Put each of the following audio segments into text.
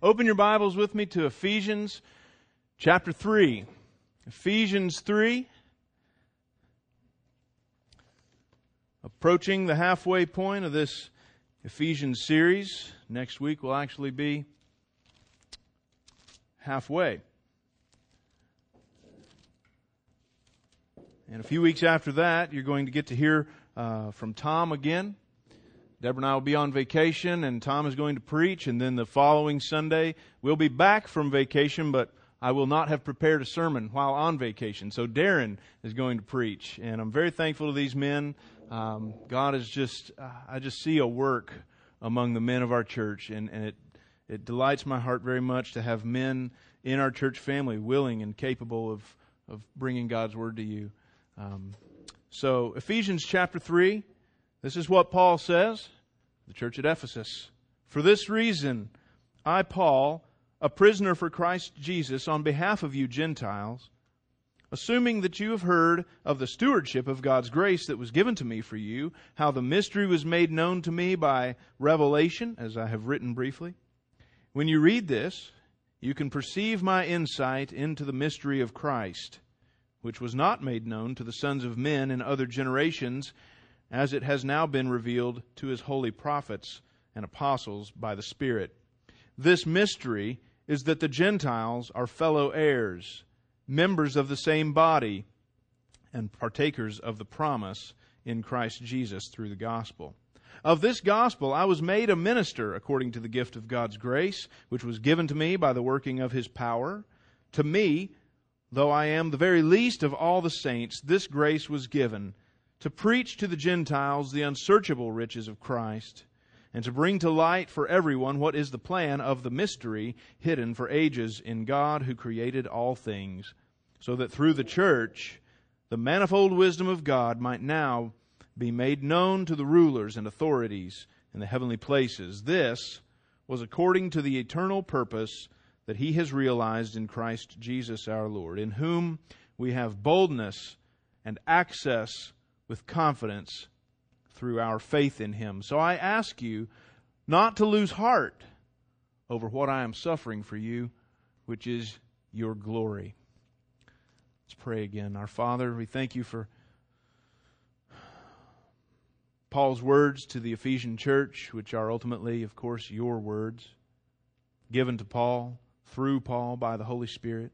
Open your Bibles with me to Ephesians chapter 3. Ephesians 3. Approaching the halfway point of this Ephesians series. Next week will actually be halfway. And a few weeks after that, you're going to get to hear from Tom again. Deborah and I will be on vacation, and Tom is going to preach. And then the following Sunday, we'll be back from vacation, but I will not have prepared a sermon while on vacation. So Darren is going to preach. And I'm very thankful to these men. God is just, I just see a work among the men of our church. And it delights my heart very much to have men in our church family willing and capable of bringing God's Word to you. So Ephesians chapter 3, this is what Paul says, the church at Ephesus. For this reason, I, Paul, a prisoner for Christ Jesus, on behalf of you Gentiles, assuming that you have heard of the stewardship of God's grace that was given to me for you, how the mystery was made known to me by revelation, as I have written briefly. When you read this, you can perceive my insight into the mystery of Christ, which was not made known to the sons of men in other generations, as it has now been revealed to His holy prophets and apostles by the Spirit. This mystery is that the Gentiles are fellow heirs, members of the same body, and partakers of the promise in Christ Jesus through the gospel. Of this gospel I was made a minister according to the gift of God's grace, which was given to me by the working of His power. To me, though I am the very least of all the saints, this grace was given, to preach to the Gentiles the unsearchable riches of Christ, and to bring to light for everyone what is the plan of the mystery hidden for ages in God who created all things, so that through the church the manifold wisdom of God might now be made known to the rulers and authorities in the heavenly places. This was according to the eternal purpose that He has realized in Christ Jesus our Lord, in whom we have boldness and access with confidence through our faith in Him. So I ask you not to lose heart over what I am suffering for you, which is your glory. Let's pray again. Our Father, we thank you for Paul's words to the Ephesian church, which are ultimately, of course, your words, given to Paul, through Paul, by the Holy Spirit.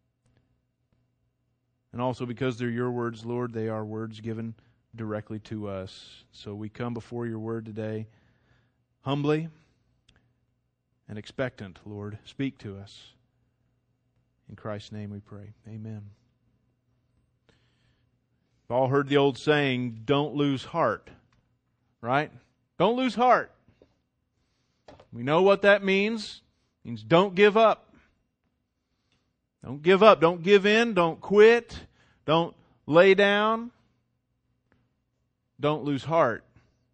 And also because they're your words, Lord, they are words given directly to us. So we come before your word today humbly and expectant, Lord. Speak to us. In Christ's name we pray. Amen. We've all heard the old saying, don't lose heart. Right? Don't lose heart. We know what that means. It means don't give up. Don't give up. Don't give in. Don't quit. Don't lay down. Don't lose heart.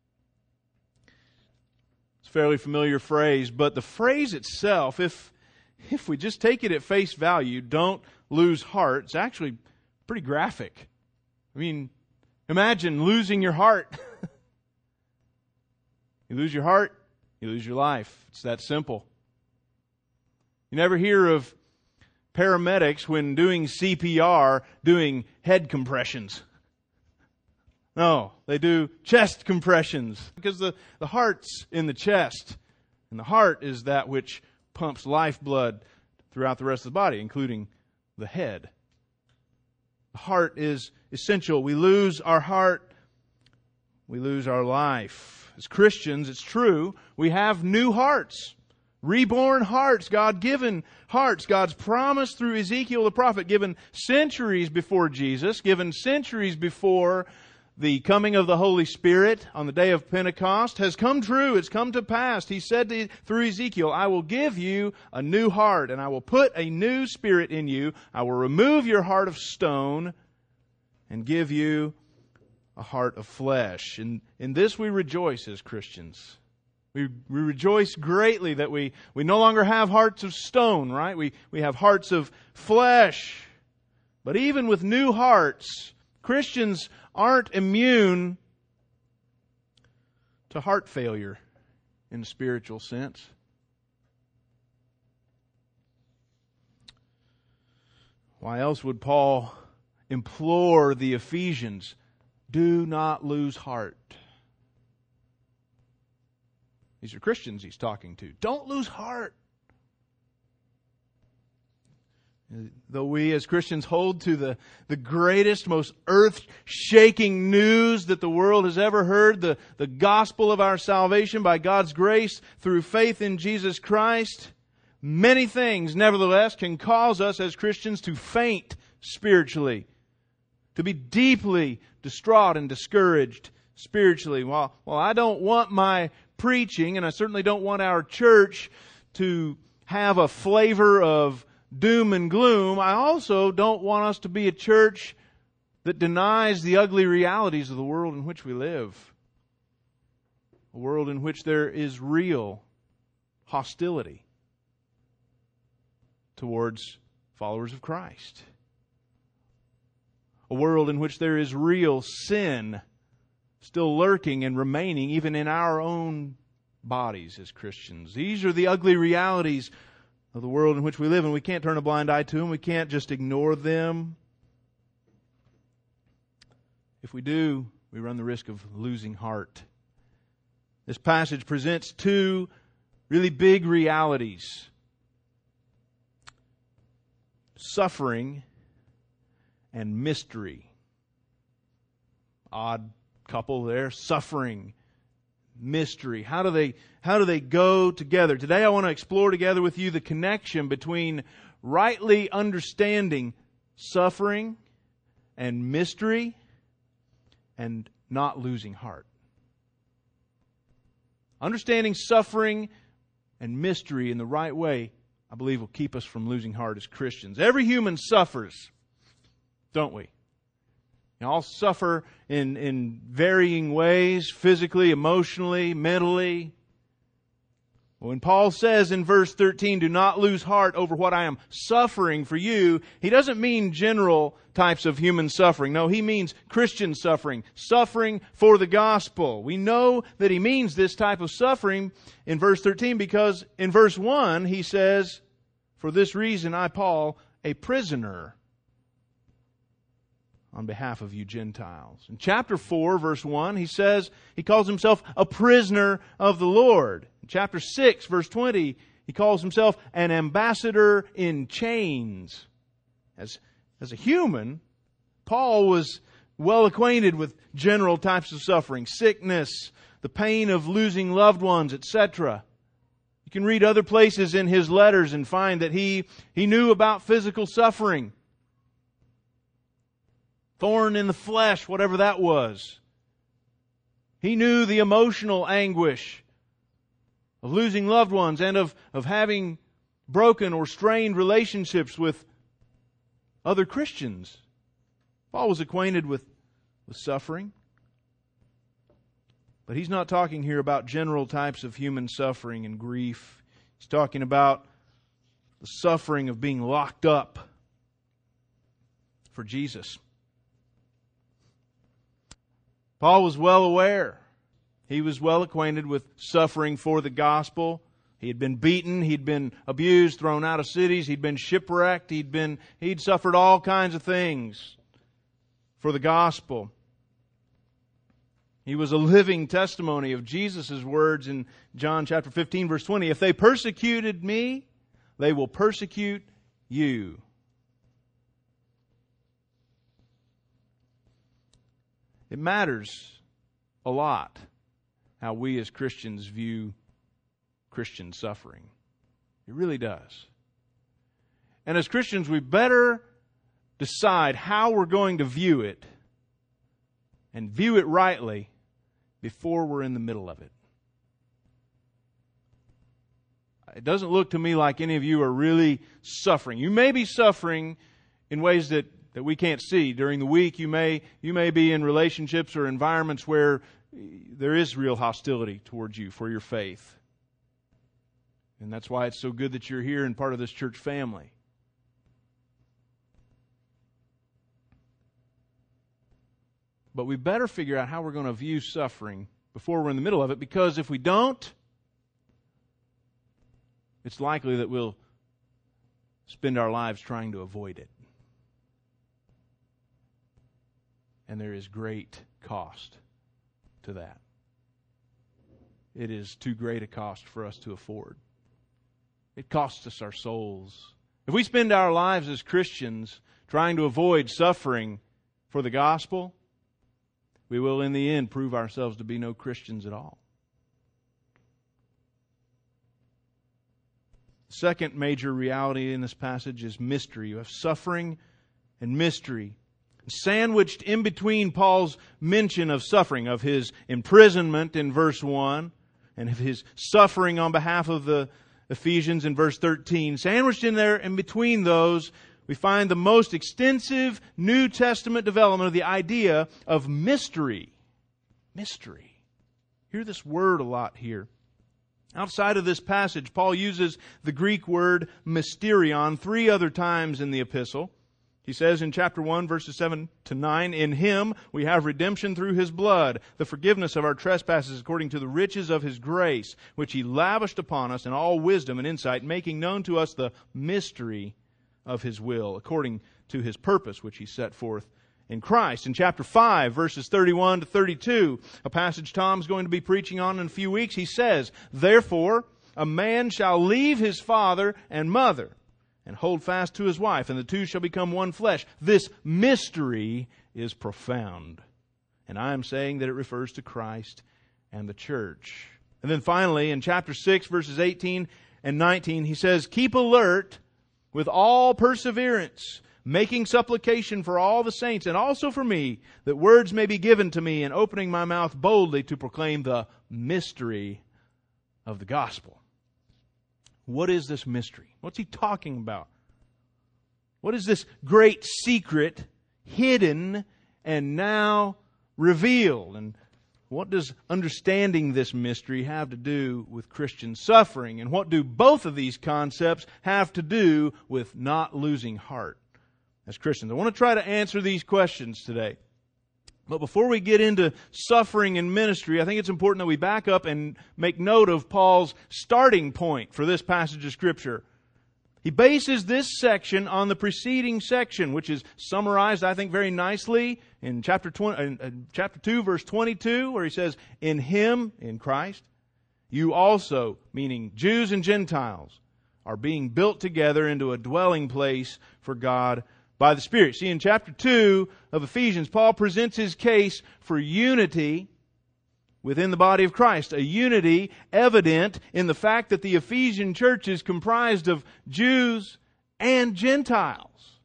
It's a fairly familiar phrase, but the phrase itself, if we just take it at face value, don't lose heart, it's actually pretty graphic. I mean, imagine losing your heart. You lose your heart, you lose your life. It's that simple. You never hear of paramedics, when doing CPR, doing head compressions. No, they do chest compressions, because the heart's in the chest. And the heart is that which pumps lifeblood throughout the rest of the body, including the head. The heart is essential. We lose our heart, we lose our life. As Christians, it's true, we have new hearts. Reborn hearts, God-given hearts, God's promise through Ezekiel the prophet, given centuries before Jesus, given centuries before the coming of the Holy Spirit on the day of Pentecost, has come true. It's come to pass. He said through Ezekiel, I will give you a new heart, and I will put a new spirit in you. I will remove your heart of stone and give you a heart of flesh. And in this we rejoice as Christians. We rejoice greatly that we no longer have hearts of stone, right? We have hearts of flesh. But even with new hearts, Christians aren't immune to heart failure in a spiritual sense. Why else would Paul implore the Ephesians, do not lose heart? These are Christians he's talking to. Don't lose heart. Though we as Christians hold to the greatest, most earth-shaking news that the world has ever heard, the gospel of our salvation by God's grace through faith in Jesus Christ, many things, nevertheless, can cause us as Christians to faint spiritually, to be deeply distraught and discouraged spiritually. While I don't want my preaching, and I certainly don't want our church to have a flavor of doom and gloom, I also don't want us to be a church that denies the ugly realities of the world in which we live. A world in which there is real hostility towards followers of Christ. A world in which there is real sin still lurking and remaining even in our own bodies as Christians. These are the ugly realities of the world in which we live, and we can't turn a blind eye to them. We can't just ignore them. If we do, we run the risk of losing heart. This passage presents two really big realities: suffering and mystery. Odd couple there. Suffering, mystery. How do they go together? Today I want to explore together with you the connection between rightly understanding suffering and mystery and not losing heart. Understanding suffering and mystery in the right way, I believe, will keep us from losing heart as Christians. Every human suffers, don't we? We all suffer in varying ways, physically, emotionally, mentally. When Paul says in verse 13, do not lose heart over what I am suffering for you, he doesn't mean general types of human suffering. No, he means Christian suffering, suffering for the gospel. We know that he means this type of suffering in verse 13 because in verse 1 he says, for this reason I, Paul, a prisoner on behalf of you Gentiles. In chapter 4, verse 1, he calls himself a prisoner of the Lord. In chapter 6, verse 20, he calls himself an ambassador in chains. As a human, Paul was well acquainted with general types of suffering, sickness, the pain of losing loved ones, etc. You can read other places in his letters and find that he knew about physical suffering. Thorn in the flesh, whatever that was. He knew the emotional anguish of losing loved ones and of having broken or strained relationships with other Christians. Paul was acquainted with suffering. But he's not talking here about general types of human suffering and grief. He's talking about the suffering of being locked up for Jesus. Paul was well aware. He was well acquainted with suffering for the gospel. He had been beaten, he'd been abused, thrown out of cities, he'd been shipwrecked, he'd suffered all kinds of things for the gospel. He was a living testimony of Jesus' words in John chapter 15, verse 20. If they persecuted me, they will persecute you. It matters a lot how we as Christians view Christian suffering. It really does. And as Christians, we better decide how we're going to view it and view it rightly before we're in the middle of it. It doesn't look to me like any of you are really suffering. You may be suffering in ways that we can't see. During the week, you may be in relationships or environments where there is real hostility towards you for your faith. And that's why it's so good that you're here and part of this church family. But we better figure out how we're going to view suffering before we're in the middle of it, because if we don't, it's likely that we'll spend our lives trying to avoid it. And there is great cost to that. It is too great a cost for us to afford. It costs us our souls. If we spend our lives as Christians trying to avoid suffering for the gospel, we will in the end prove ourselves to be no Christians at all. The second major reality in this passage is mystery. You have suffering and mystery. Sandwiched in between Paul's mention of suffering, of his imprisonment in verse 1, and of his suffering on behalf of the Ephesians in verse 13, sandwiched in there in between those, we find the most extensive New Testament development of the idea of mystery. Mystery. Hear this word a lot here. Outside of this passage, Paul uses the Greek word mysterion 3 other times in the epistle. He says in chapter 1, verses 7 to 9, "In Him we have redemption through His blood, the forgiveness of our trespasses according to the riches of His grace, which He lavished upon us in all wisdom and insight, making known to us the mystery of His will, according to His purpose, which He set forth in Christ." In chapter 5, verses 31 to 32, a passage Tom's going to be preaching on in a few weeks, he says, "Therefore a man shall leave his father and mother, and hold fast to his wife, and the two shall become one flesh. This mystery is profound." And I am saying that it refers to Christ and the church. And then finally, in chapter 6, verses 18 and 19, he says, "Keep alert with all perseverance, making supplication for all the saints, and also for me, that words may be given to me in opening my mouth boldly to proclaim the mystery of the gospel." What is this mystery? What's he talking about? What is this great secret hidden and now revealed? And what does understanding this mystery have to do with Christian suffering? And what do both of these concepts have to do with not losing heart as Christians? I want to try to answer these questions today. But before we get into suffering and ministry, I think it's important that we back up and make note of Paul's starting point for this passage of Scripture. He bases this section on the preceding section, which is summarized, I think, very nicely in chapter 2, verse 22, where he says, "In Him," in Christ, "you also," meaning Jews and Gentiles, "are being built together into a dwelling place for God by the Spirit." See, in chapter 2 of Ephesians, Paul presents his case for unity within the body of Christ. A unity evident in the fact that the Ephesian church is comprised of Jews and Gentiles.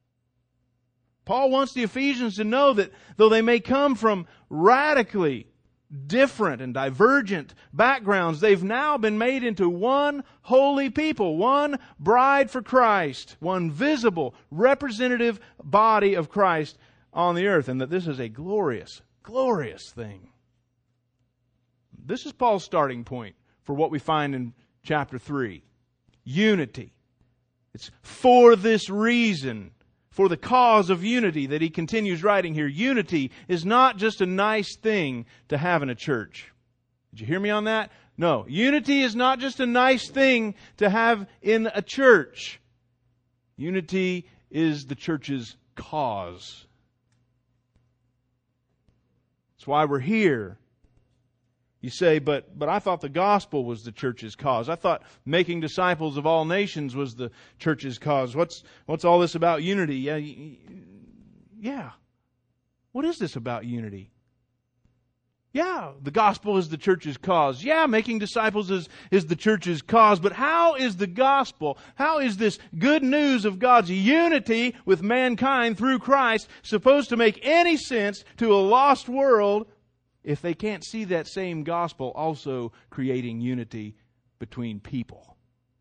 Paul wants the Ephesians to know that though they may come from radically different and divergent backgrounds, they've now been made into one holy people, one bride for Christ, one visible, representative body of Christ on the earth, and that this is a glorious, glorious thing. This is Paul's starting point for what we find in chapter 3. Unity. It's for this reason, for the cause of unity, that he continues writing here. Unity is not just a nice thing to have in a church. Did you hear me on that? No. Unity is not just a nice thing to have in a church. Unity is the church's cause. That's why we're here. You say, but I thought the gospel was the church's cause. I thought making disciples of all nations was the church's cause. What's all this about unity? Yeah. What is this about unity? Yeah, the gospel is the church's cause. Yeah, making disciples is the church's cause. But how is the gospel, how is this good news of God's unity with mankind through Christ supposed to make any sense to a lost world if they can't see that same gospel also creating unity between people?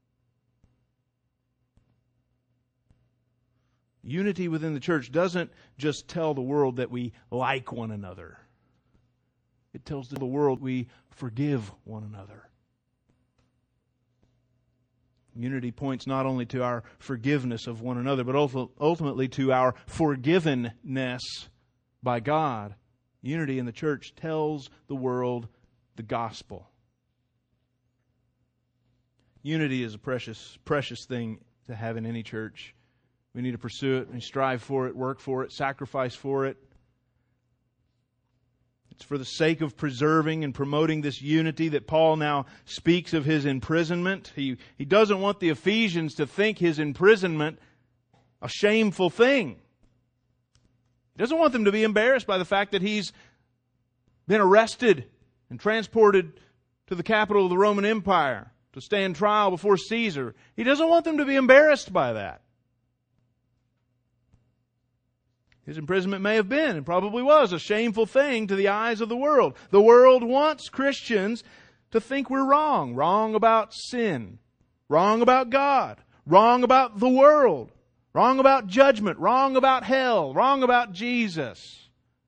Unity within the church doesn't just tell the world that we like one another. It tells the world we forgive one another. Unity points not only to our forgiveness of one another, but ultimately to our forgivenness by God. Unity in the church tells the world the gospel. Unity is a precious, precious thing to have in any church. We need to pursue it and strive for it, work for it, sacrifice for it. It's for the sake of preserving and promoting this unity that Paul now speaks of his imprisonment. He doesn't want the Ephesians to think his imprisonment a shameful thing. He doesn't want them to be embarrassed by the fact that he's been arrested and transported to the capital of the Roman Empire to stand trial before Caesar. He doesn't want them to be embarrassed by that. His imprisonment may have been, and probably was, a shameful thing to the eyes of the world. The world wants Christians to think we're wrong. Wrong about sin. Wrong about God. Wrong about the world. Wrong about judgment. Wrong about hell. Wrong about Jesus.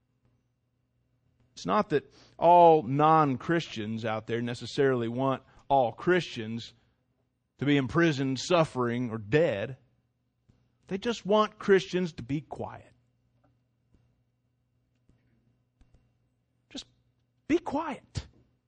It's not that all non-Christians out there necessarily want all Christians to be imprisoned, suffering, or dead. They just want Christians to be quiet. Be quiet.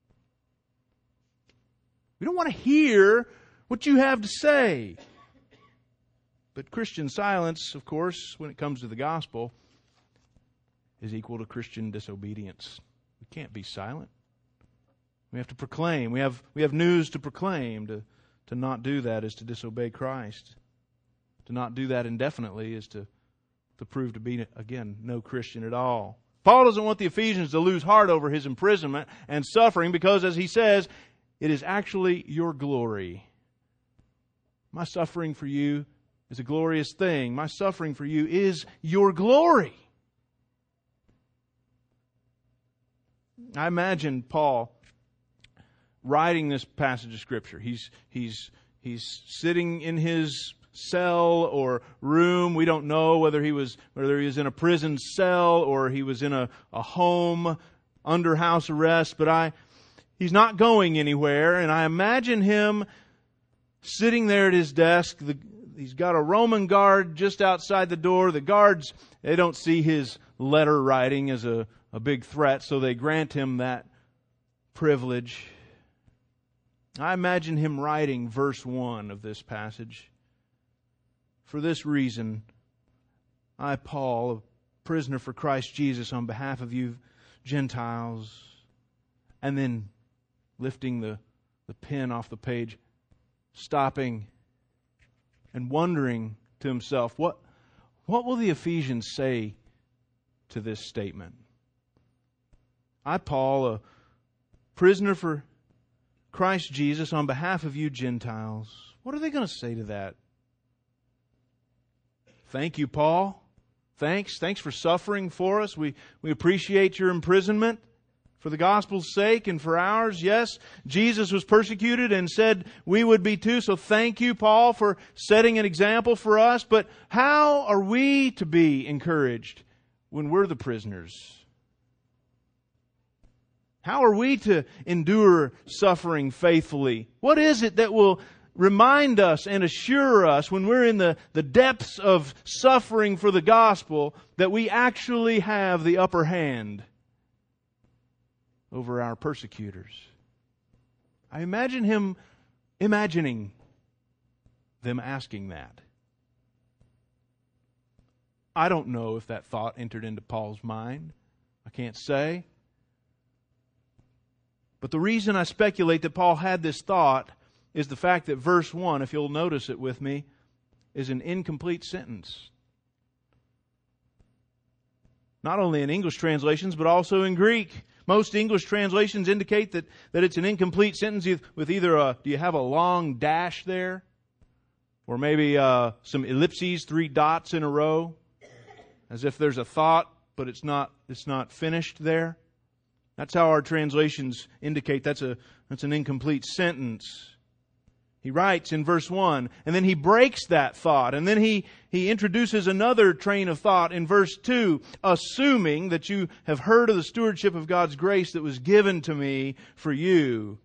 We don't want to hear what you have to say. But Christian silence, of course, when it comes to the gospel, is equal to Christian disobedience. We can't be silent. We have to proclaim. We have news to proclaim. To not do that is to disobey Christ. To not do that indefinitely is to prove to be, again, no Christian at all. Paul doesn't want the Ephesians to lose heart over his imprisonment and suffering because, as he says, it is actually your glory. My suffering for you is a glorious thing. My suffering for you is your glory. I imagine Paul writing this passage of Scripture. He's sitting in his cell or room. We don't know whether he was in a prison cell or he was in a home under house arrest, but he's not going anywhere, and I imagine him sitting there at his desk. He's got a Roman guard just outside the door. The guards, they don't see his letter writing as a big threat, so they grant him that privilege. I imagine him writing verse 1 of this passage. For this reason, I, Paul, a prisoner for Christ Jesus, on behalf of you Gentiles, and then lifting the pen off the page, stopping and wondering to himself, what will the Ephesians say to this statement? I, Paul, a prisoner for Christ Jesus, on behalf of you Gentiles. What are they going to say to that? Thank you, Paul. Thanks for suffering for us. We appreciate your imprisonment for the gospel's sake and for ours. Yes, Jesus was persecuted and said we would be too. So thank you, Paul, for setting an example for us. But how are we to be encouraged when we're the prisoners? How are we to endure suffering faithfully? What is it that will remind us and assure us when we're in the depths of suffering for the gospel that we actually have the upper hand over our persecutors? I imagine him imagining them asking that. I don't know if that thought entered into Paul's mind. I can't say. But the reason I speculate that Paul had this thought is the fact that verse 1, if you'll notice it with me, is an incomplete sentence. Not only in English translations, but also in Greek. Most English translations indicate that it's an incomplete sentence with either do you have a long dash there? Or maybe some ellipses, 3 dots in a row, as if there's a thought, but it's not finished there. That's how our translations indicate that's an incomplete sentence. He writes in verse 1, and then he breaks that thought, and then he introduces another train of thought in verse 2, assuming that you have heard of the stewardship of God's grace that was given to me for you.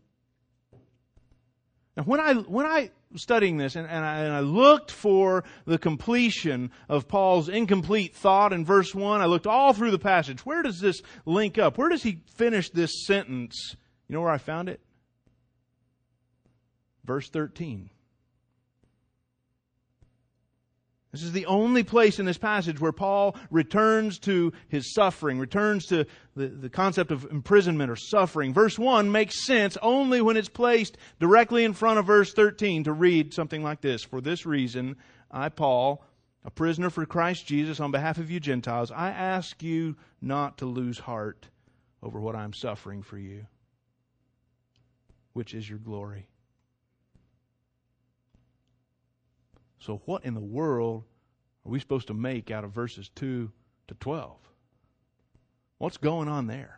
Now, when I was studying this and I looked for the completion of Paul's incomplete thought in verse 1, I looked all through the passage. Where does this link up? Where does he finish this sentence? You know where I found it? Verse 13. This is the only place in this passage where Paul returns to his suffering, returns to the concept of imprisonment or suffering. Verse 1 makes sense only when it's placed directly in front of verse 13 to read something like this. For this reason, I, Paul, a prisoner for Christ Jesus on behalf of you Gentiles, I ask you not to lose heart over what I'm suffering for you, which is your glory. So what in the world are we supposed to make out of verses 2 to 12? What's going on there?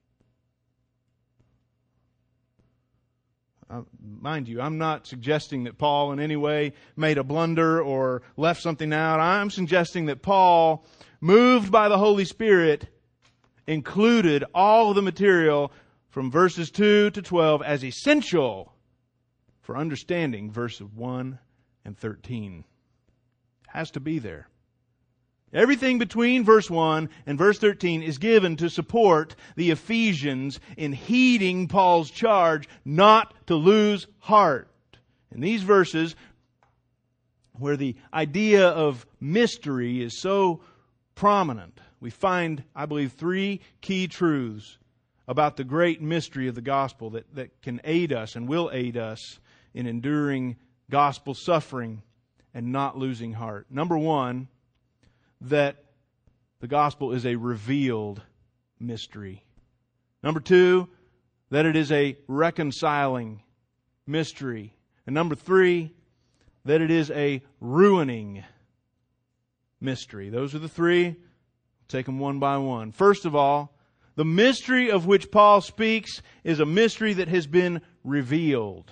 Mind you, I'm not suggesting that Paul in any way made a blunder or left something out. I'm suggesting that Paul, moved by the Holy Spirit, included all of the material from verses 2 to 12 as essential for understanding verses 1 and 13. Has to be there. Everything between verse 1 and verse 13 is given to support the Ephesians in heeding Paul's charge not to lose heart. In these verses, where the idea of mystery is so prominent, we find, I believe, three key truths about the great mystery of the gospel that can aid us and will aid us in enduring gospel suffering and not losing heart. Number one, that the gospel is a revealed mystery. Number two, that it is a reconciling mystery. And number three, that it is a ruining mystery. Those are the three. I'll take them one by one. First of all, the mystery of which Paul speaks is a mystery that has been revealed.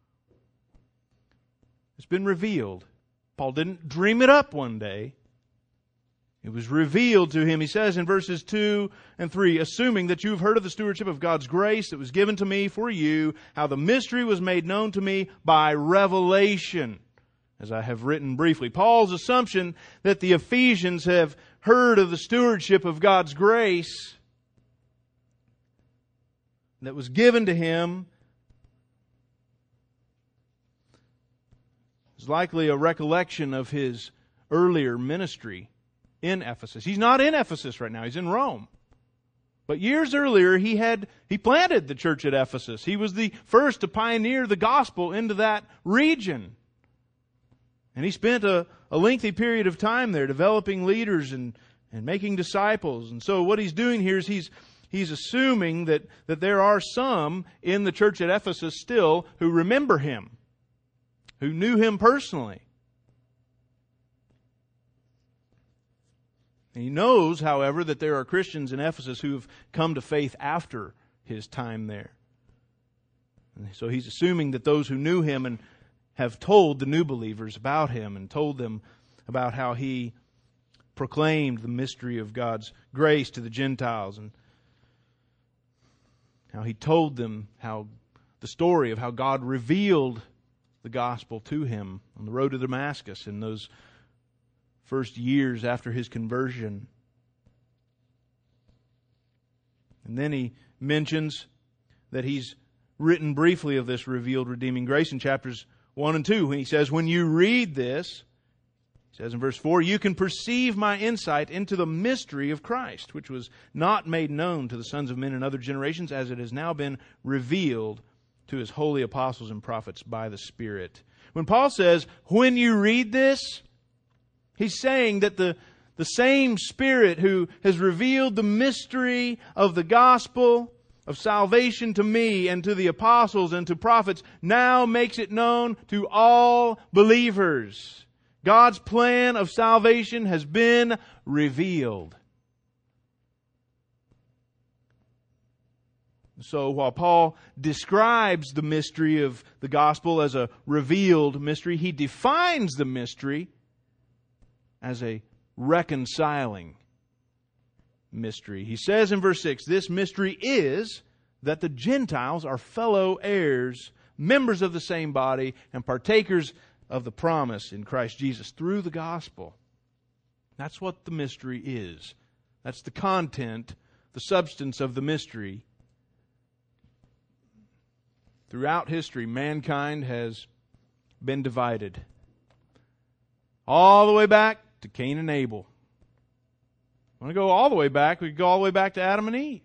It's been revealed. Paul didn't dream it up one day. It was revealed to him, he says in verses 2 and 3, assuming that you've heard of the stewardship of God's grace that was given to me for you, how the mystery was made known to me by revelation, as I have written briefly. Paul's assumption that the Ephesians have heard of the stewardship of God's grace that was given to him is likely a recollection of his earlier ministry in Ephesus. He's not in Ephesus right now. He's in Rome. But years earlier, he planted the church at Ephesus. He was the first to pioneer the gospel into that region. And he spent a lengthy period of time there developing leaders and making disciples. And so what he's doing here is he's assuming that there are some in the church at Ephesus still who remember him, who knew him personally. And he knows, however, that there are Christians in Ephesus who have come to faith after his time there. And so he's assuming that those who knew him and have told the new believers about him and told them about how he proclaimed the mystery of God's grace to the Gentiles and how he told them how the story of how God revealed the gospel to him on the road to Damascus in those first years after his conversion. And then he mentions that he's written briefly of this revealed redeeming grace in chapters 1 and 2 when he says, when you read this, he says in verse 4, you can perceive my insight into the mystery of Christ, which was not made known to the sons of men in other generations, as it has now been revealed to His holy apostles and prophets by the Spirit. When Paul says, when you read this, he's saying that the same Spirit who has revealed the mystery of the gospel of salvation to me and to the apostles and to prophets now makes it known to all believers. God's plan of salvation has been revealed. So while Paul describes the mystery of the gospel as a revealed mystery, he defines the mystery as a reconciling mystery. He says in verse 6, this mystery is that the Gentiles are fellow heirs, members of the same body, and partakers of the promise in Christ Jesus through the gospel. That's what the mystery is. That's the content, the substance of the mystery. Throughout history, mankind has been divided. all the way back to Cain and Abel. I want to go all the way back. We could go all the way back to Adam and Eve.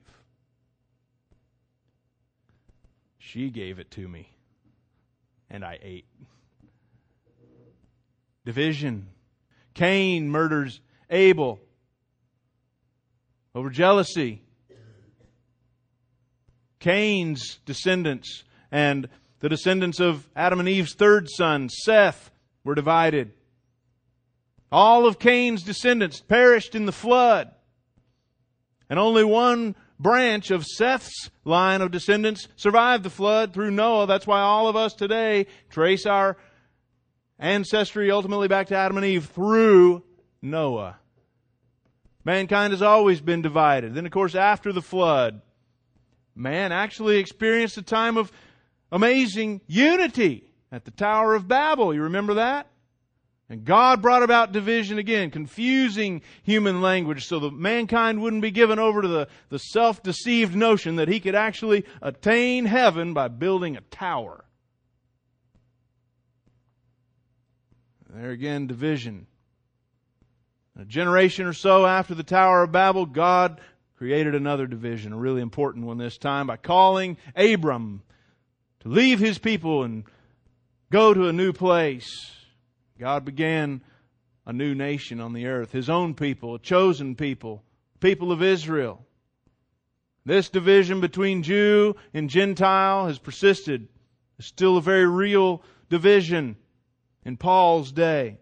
She gave it to me, and I ate. Division. Cain murders Abel over jealousy. Cain's descendants and the descendants of Adam and Eve's third son, Seth, were divided. All of Cain's descendants perished in the flood. And only one branch of Seth's line of descendants survived the flood through Noah. That's why all of us today trace our ancestry ultimately back to Adam and Eve through Noah. Mankind has always been divided. Then, of course, after the flood, man actually experienced a time of amazing unity at the Tower of Babel. You remember that? And God brought about division again, confusing human language so that mankind wouldn't be given over to the self-deceived notion that he could actually attain heaven by building a tower. There again, division. A generation or so after the Tower of Babel, God created another division, a really important one this time, by calling Abram to leave his people and go to a new place. God began a new nation on the earth, His own people, a chosen people, people of Israel. This division between Jew and Gentile has persisted. It's still a very real division in Paul's day.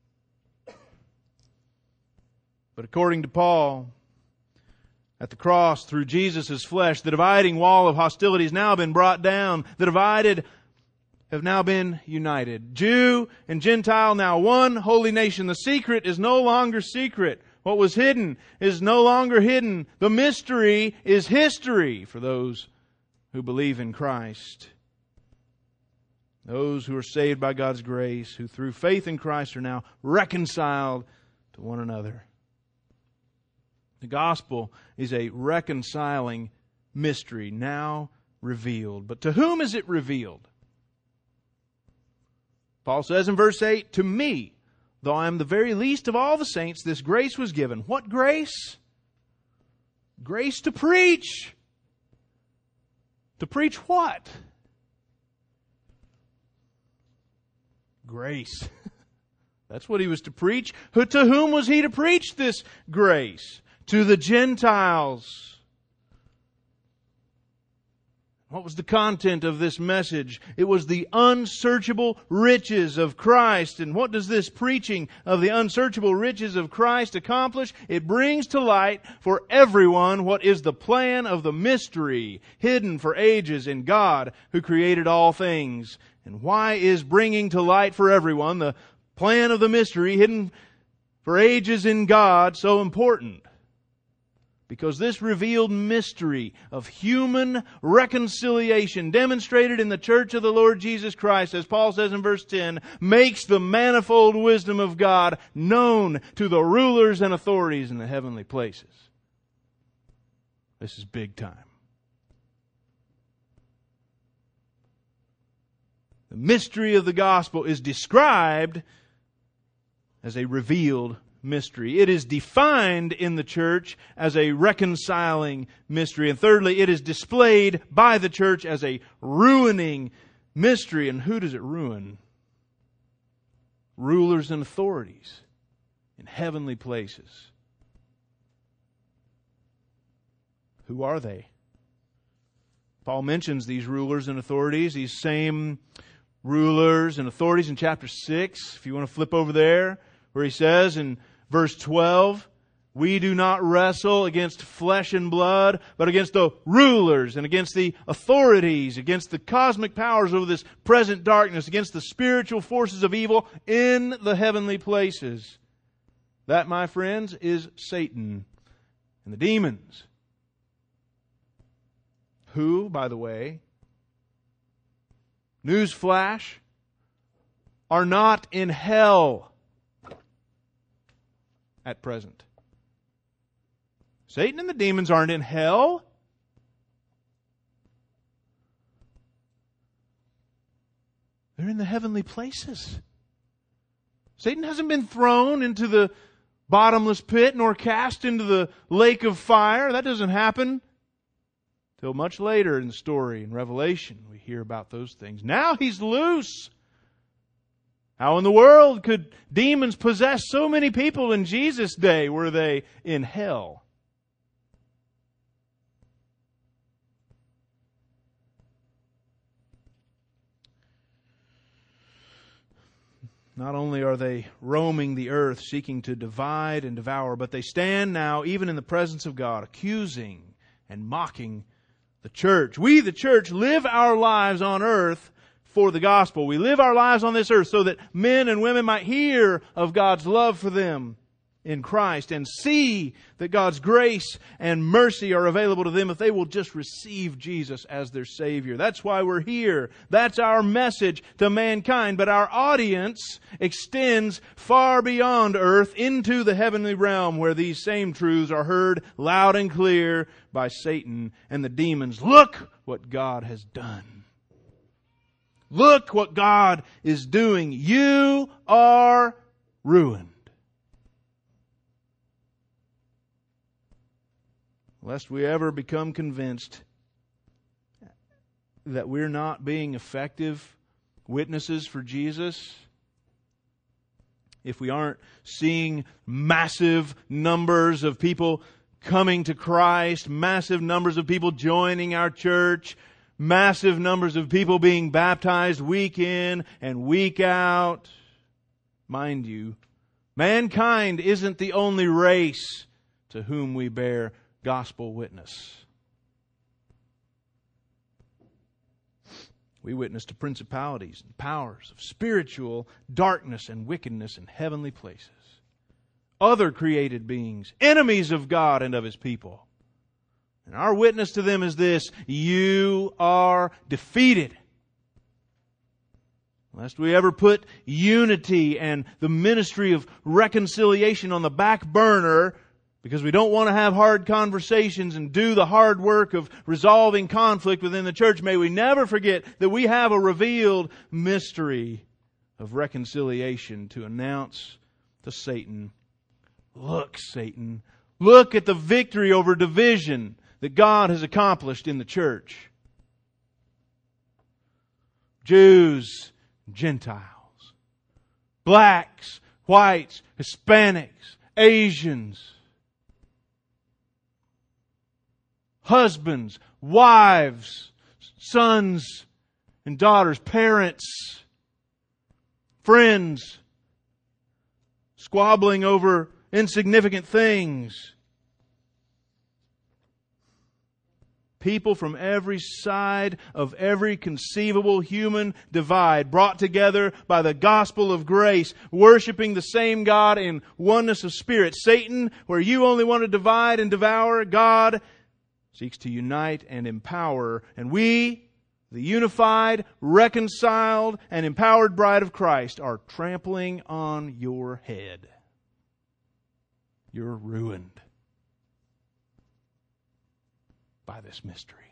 But according to Paul, at the cross, through Jesus' flesh, the dividing wall of hostility has now been brought down. The divided have now been united. Jew and Gentile, now one holy nation. The secret is no longer secret. What was hidden is no longer hidden. The mystery is history for those who believe in Christ. Those who are saved by God's grace, who through faith in Christ are now reconciled to one another. The gospel is a reconciling mystery now revealed. But to whom is it revealed? Paul says in verse 8, to me, though I am the very least of all the saints, this grace was given. What grace? Grace to preach. To preach what? Grace. That's what he was to preach. To whom was he to preach this grace? To the Gentiles. What was the content of this message? It was the unsearchable riches of Christ. And what does this preaching of the unsearchable riches of Christ accomplish? It brings to light for everyone what is the plan of the mystery hidden for ages in God who created all things. And why is bringing to light for everyone the plan of the mystery hidden for ages in God so important? Because this revealed mystery of human reconciliation demonstrated in the church of the Lord Jesus Christ, as Paul says in verse 10, makes the manifold wisdom of God known to the rulers and authorities in the heavenly places. This is big time. The mystery of the gospel is described as a revealed mystery. It is defined in the church as a reconciling mystery. And thirdly, it is displayed by the church as a ruining mystery. And who does it ruin? Rulers and authorities in heavenly places. Who are they? Paul mentions these rulers and authorities, these same rulers and authorities in chapter 6. If you want to flip over there, where he says in verse 12, we do not wrestle against flesh and blood, but against the rulers and against the authorities, against the cosmic powers over this present darkness, against the spiritual forces of evil in the heavenly places. That, my friends, is Satan and the demons. Who, by the way, newsflash, are not in hell at present. Satan and the demons aren't in hell. They're in the heavenly places. Satan hasn't been thrown into the bottomless pit nor cast into the lake of fire. That doesn't happen till much later in the story. In Revelation, we hear about those things. Now he's loose. How in the world could demons possess so many people in Jesus' day? Were they in hell? Not only are they roaming the earth, seeking to divide and devour, but they stand now, even in the presence of God, accusing and mocking the church. We, the church, live our lives on earth for the gospel. We live our lives on this earth so that men and women might hear of God's love for them in Christ and see that God's grace and mercy are available to them if they will just receive Jesus as their Savior. That's why we're here. That's our message to mankind. But our audience extends far beyond earth into the heavenly realm where these same truths are heard loud and clear by Satan and the demons. Look what God has done. Look what God is doing. You are ruined. Lest we ever become convinced that we're not being effective witnesses for Jesus, if we aren't seeing massive numbers of people coming to Christ, massive numbers of people joining our church, massive numbers of people being baptized week in and week out. Mind you, mankind isn't the only race to whom we bear gospel witness. We witness to principalities and powers of spiritual darkness and wickedness in heavenly places. Other created beings, enemies of God and of His people. And our witness to them is this: you are defeated. Lest we ever put unity and the ministry of reconciliation on the back burner because we don't want to have hard conversations and do the hard work of resolving conflict within the church, may we never forget that we have a revealed mystery of reconciliation to announce to Satan. Look, Satan, look at the victory over division that God has accomplished in the church. Jews, Gentiles, blacks, whites, Hispanics, Asians, husbands, wives, sons and daughters, parents, friends, squabbling over insignificant things. People from every side of every conceivable human divide, brought together by the gospel of grace, worshiping the same God in oneness of spirit. Satan, where you only want to divide and devour, God seeks to unite and empower. And we, the unified, reconciled, and empowered bride of Christ, are trampling on your head. You're ruined by this mystery.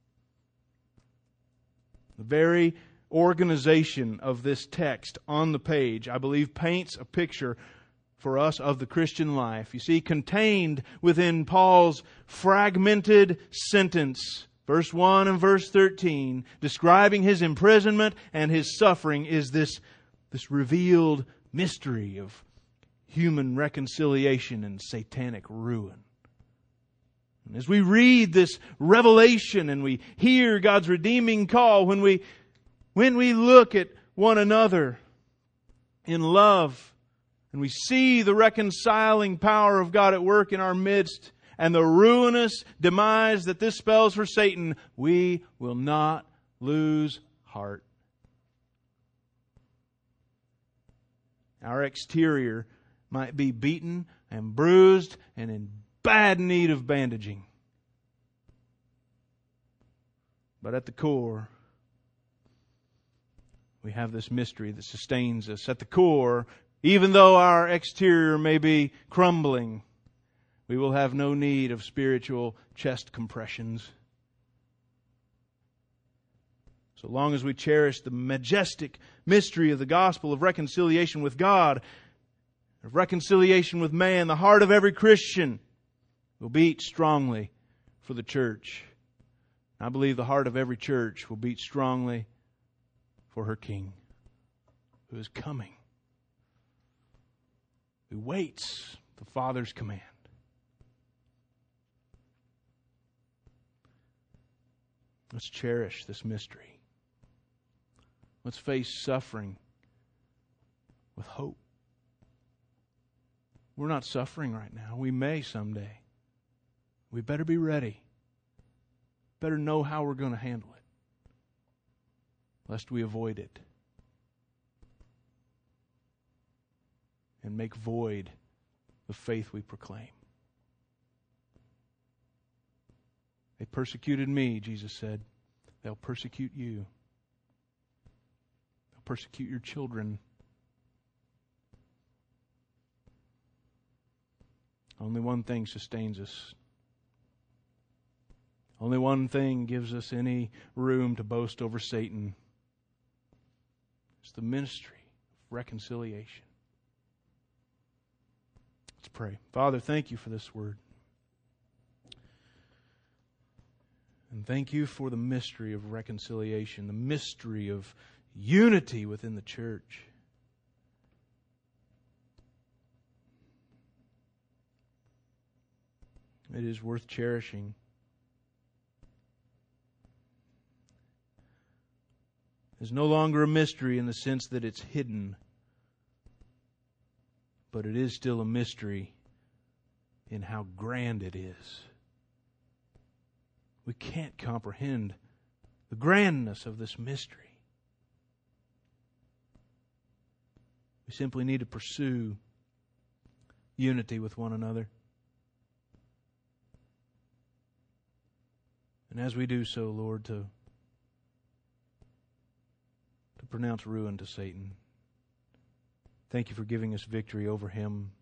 The very organization of this text on the page, I believe, paints a picture for us of the Christian life. You see, contained within Paul's fragmented sentence, verse 1 and verse 13, describing his imprisonment and his suffering, is this revealed mystery of human reconciliation and satanic ruin. And as we read this revelation and we hear God's redeeming call, when we look at one another in love, and we see the reconciling power of God at work in our midst and the ruinous demise that this spells for Satan, we will not lose heart. Our exterior might be beaten and bruised and in bad need of bandaging. But at the core, we have this mystery that sustains us. At the core, even though our exterior may be crumbling, we will have no need of spiritual chest compressions. So long as we cherish the majestic mystery of the gospel of reconciliation with God, of reconciliation with man, the heart of every Christian will beat strongly for the church. I believe the heart of every church will beat strongly for her King, who is coming, who waits the Father's command. Let's cherish this mystery. Let's face suffering with hope. We're not suffering right now. We may someday. We better be ready. Better know how we're going to handle it, lest we avoid it and make void the faith we proclaim. They persecuted me, Jesus said. They'll persecute you. They'll persecute your children. Only one thing sustains us. Only one thing gives us any room to boast over Satan. It's the ministry of reconciliation. Let's pray. Father, thank you for this word. And thank you for the mystery of reconciliation, the mystery of unity within the church. It is worth cherishing. It's no longer a mystery in the sense that it's hidden, but it is still a mystery in how grand it is. We can't comprehend the grandness of this mystery. We simply need to pursue unity with one another. And as we do so, Lord, to pronounce ruin to Satan. Thank you for giving us victory over him.